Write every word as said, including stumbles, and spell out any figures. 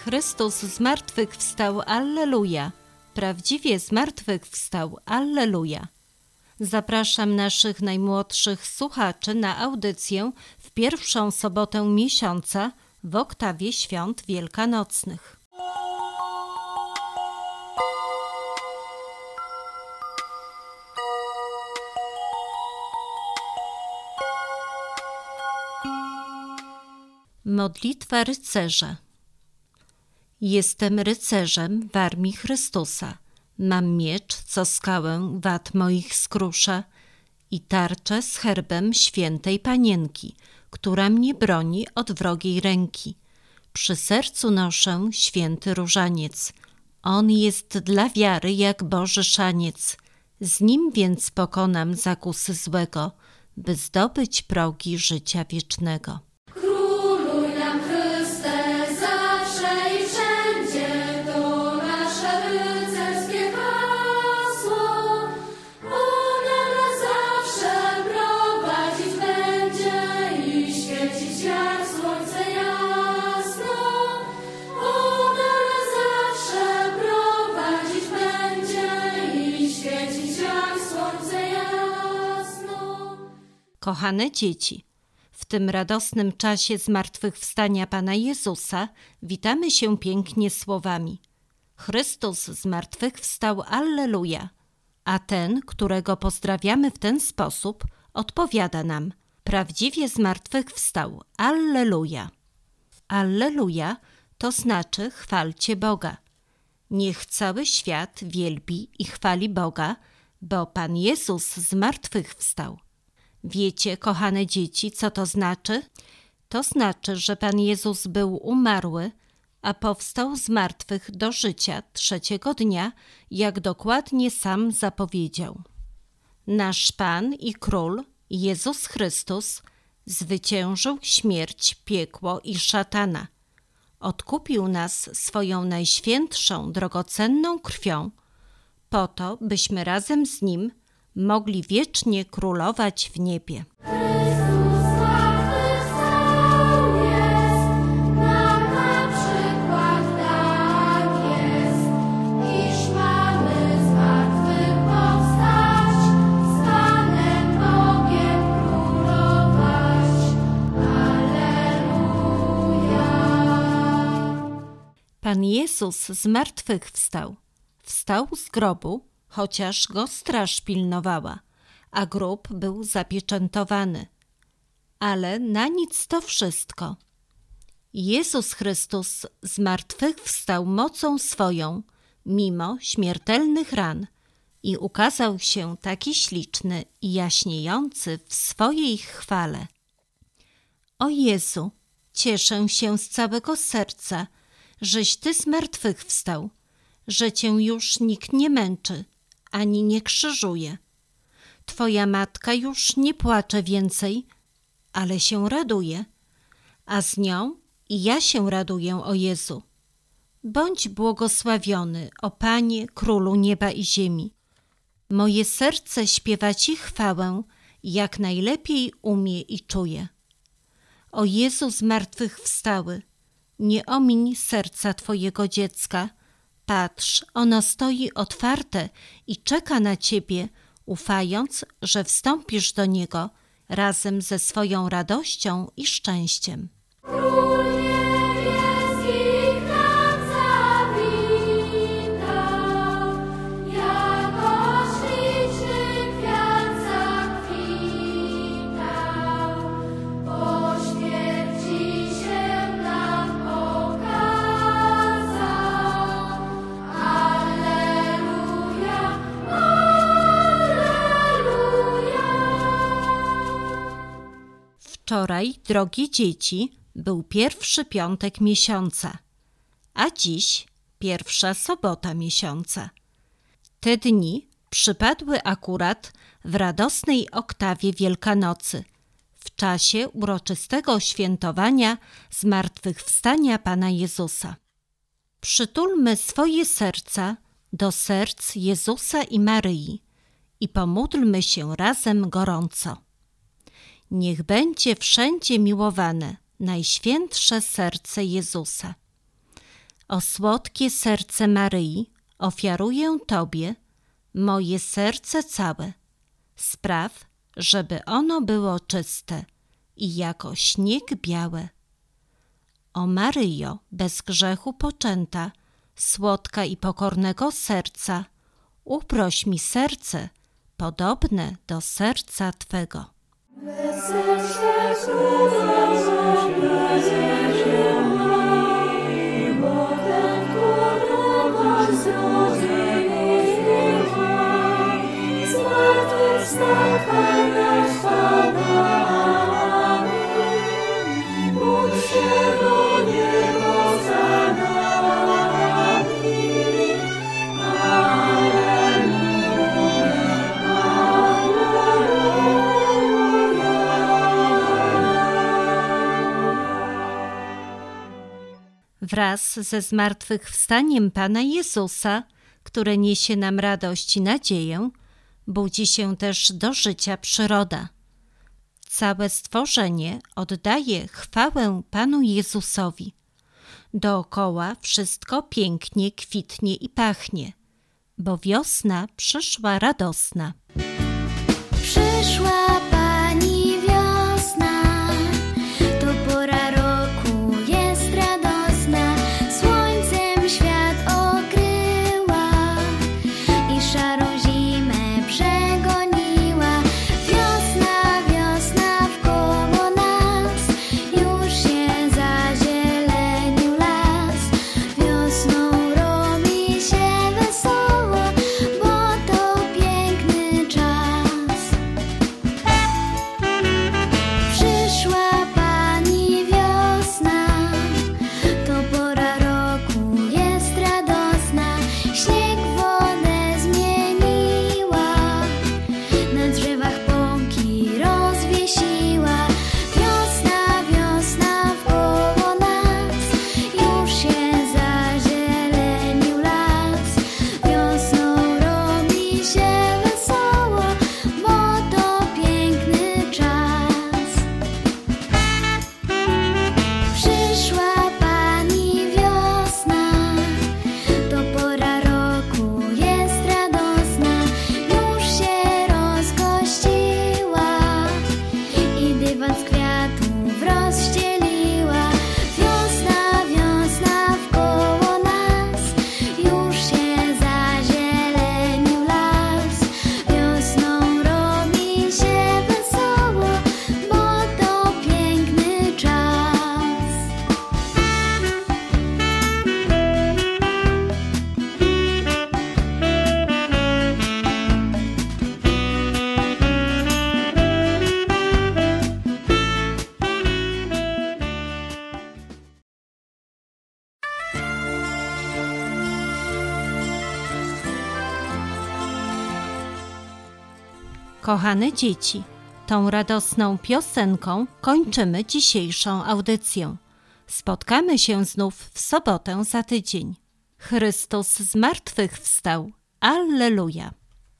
Chrystus zmartwychwstał, alleluja! Prawdziwie zmartwychwstał, alleluja! Zapraszam naszych najmłodszych słuchaczy na audycję w pierwszą sobotę miesiąca w oktawie świąt wielkanocnych. Modlitwa rycerza. Jestem rycerzem w armii Chrystusa. Mam miecz, co skałę wad moich skrusza, i tarczę z herbem świętej Panienki, która mnie broni od wrogiej ręki. Przy sercu noszę święty różaniec. On jest dla wiary jak Boży szaniec. Z nim więc pokonam zakusy złego, by zdobyć progi życia wiecznego. Kochane dzieci, w tym radosnym czasie zmartwychwstania Pana Jezusa witamy się pięknie słowami: Chrystus zmartwychwstał, alleluja! A ten, którego pozdrawiamy w ten sposób, odpowiada nam: prawdziwie zmartwychwstał, alleluja! Alleluja to znaczy chwalcie Boga. Niech cały świat wielbi i chwali Boga, bo Pan Jezus zmartwychwstał. Wiecie, kochane dzieci, co to znaczy? To znaczy, że Pan Jezus był umarły, a powstał z martwych do życia trzeciego dnia, jak dokładnie sam zapowiedział. Nasz Pan i Król, Jezus Chrystus, zwyciężył śmierć, piekło i szatana. Odkupił nas swoją najświętszą, drogocenną krwią, po to, byśmy razem z Nim mogli wiecznie królować w niebie. Chrystus zmartwychwstał jest, nam na przykład tak jest, iż mamy z martwych powstać, z Panem Bogiem królować. Alleluja! Pan Jezus zmartwychwstał. Wstał z grobu, chociaż go straż pilnowała, a grób był zapieczętowany. Ale na nic to wszystko. Jezus Chrystus zmartwychwstał mocą swoją, mimo śmiertelnych ran, i ukazał się taki śliczny i jaśniejący w swojej chwale. O Jezu, cieszę się z całego serca, żeś Ty zmartwychwstał, że Cię już nikt nie męczy, ani nie krzyżuje. Twoja matka już nie płacze więcej, ale się raduje, a z nią i ja się raduję, o Jezu. Bądź błogosławiony, o Panie, Królu nieba i ziemi. Moje serce śpiewa Ci chwałę, jak najlepiej umie i czuje. O Jezu zmartwychwstały, nie omiń serca Twojego dziecka. Patrz, ono stoi otwarte i czeka na Ciebie, ufając, że wstąpisz do niego razem ze swoją radością i szczęściem. Król niebieskich nam zawitał, jako śliczny kwiat zakwitał. Po śmierci się nam okazał. Alleluja, alleluja. Wczoraj, drogie dzieci, był pierwszy piątek miesiąca, a dziś pierwsza sobota miesiąca. Te dni przypadły akurat w radosnej oktawie Wielkanocy, w czasie uroczystego świętowania zmartwychwstania Pana Jezusa. Przytulmy swoje serca do serc Jezusa i Maryi i pomódlmy się razem gorąco. Niech będzie wszędzie miłowane Najświętsze Serce Jezusa. O słodkie serce Maryi ofiaruję Tobie moje serce całe. Spraw, żeby ono było czyste i jako śnieg białe. O Maryjo, bez grzechu poczęta, słodka i pokornego serca, uproś mi serce podobne do serca Twego. Wraz ze zmartwychwstaniem Pana Jezusa, które niesie nam radość i nadzieję, budzi się też do życia przyroda. Całe stworzenie oddaje chwałę Panu Jezusowi. Dookoła wszystko pięknie kwitnie i pachnie, bo wiosna przyszła radosna. Przyszła Pani wiosna, to pora roku jest radosna, słońcem świat okryła i szarą zimę przegoniła. Wiosna, wiosna wkoło nas, już się zazielenił las. Wiosną robi się wesoło, bo to piękny czas. Przyszła Pani wiosna, to pora roku jest radosna, śnieg wodę zmieniła, na drzewach pąki rozwiesiła. Wiosna, wiosna wkoło nas, już się zazielenił las. Wiosną robi się wesoło, bo to piękny czas. Przyszła Pani wiosna, to pora roku jest radosna, już się rozgościła i dywan z kwiatów rozścieliła. Wiosna, wiosna wkoło nas, już się zazielenił las. Wiosną robi się wesoło, bo to piękny czas. Kochane dzieci, tą radosną piosenką kończymy dzisiejszą audycję. Spotkamy się znów w sobotę za tydzień. Chrystus zmartwychwstał. Alleluja!